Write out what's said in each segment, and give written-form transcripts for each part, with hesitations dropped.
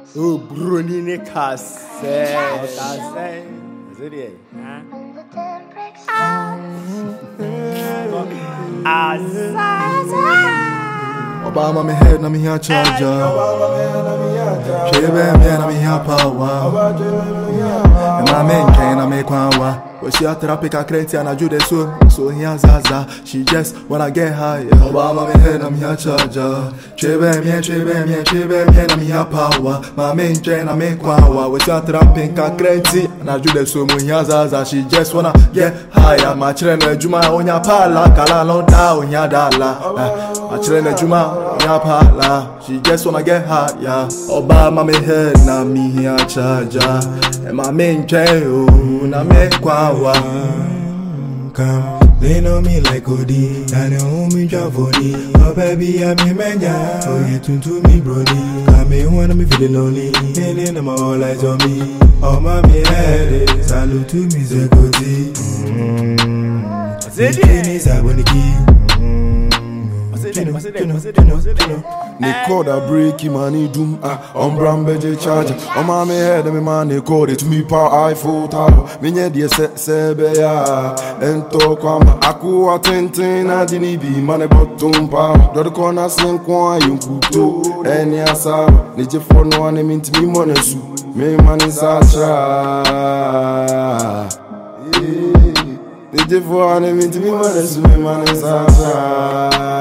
Oh, Bruni Nicasse. Obama me head na me here charger. Shebe me na me here power. And my main chain na me kwawa. But she a therapy a crazy and I do the so here Zaza. She just wanna get higher. Obama me head na me here charger. Shebe me na me here power. My main chain na me kwawa. But she a therapy a crazy and I do the so here Zaza. She just wanna get higher. My children Juma onya pala kala no da onya dala. My children Juma. She just wanna get hot, yeah. Obama me head na me here charger. And my main chain, na me kwawa. Come, they know me like Odi. I know me Javoni. Oh baby, I'm a mania. Oh you tune to me, Brody. Come me wanna me feeling lonely. And then all eyes on me. Oh mommy head, salute to me, Zegoti. Zedini Saboniki. They call that breaky money doom. Beje charger. On my head, me man, they call it me power iPhone tower. Minye die sebe ya. Ento kwamba akuwa tenten na dini bi mane bottom power. Do the corner sing kwa yunkuto. Eni asa. Nije for no one minti mi monesu. Me mani sacha. Nije for one minti mi monesu. Me mani sacha.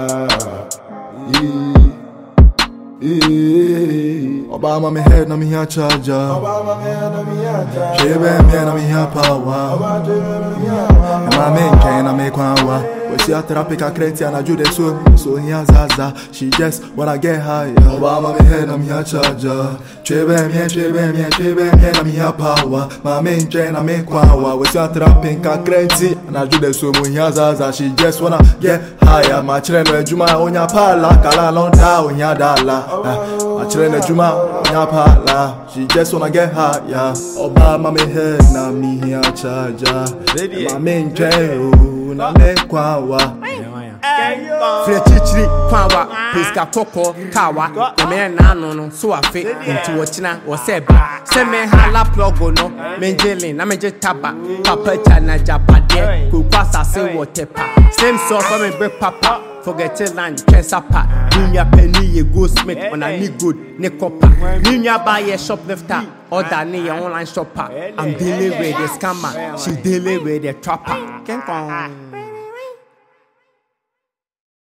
Obama me head na me here charger. Shebe me na me here power. And my main chain na me kwawa. But she a therapy a crazy and I do the so here Zaza. She just wanna get higher. Obama me head na me here charger. Shebe me na me here power. My main chain na me kwawa. But she a therapy a crazy and I do the so here Zaza. She just wanna get higher. My children Juma onya pala kala no da onya dala. My children Juma onya pala. She just wanna get high, yeah. Obama me head na me here charger. My main chain na me kwawa. Flechichiri kwawa Piska koko kawa Eme na no so afe Inti wachina waseba Seme hala plogo no Menjeli na menje taba Papa chana japade Kukwasa se wotepa Same song for me break papa Forget it land Kensapa Ninya penny ye go smith On a ni good ni copper Ninya buy a shoplifter Order ni online shopper I'm dealing with the scammer She dealing with the trapper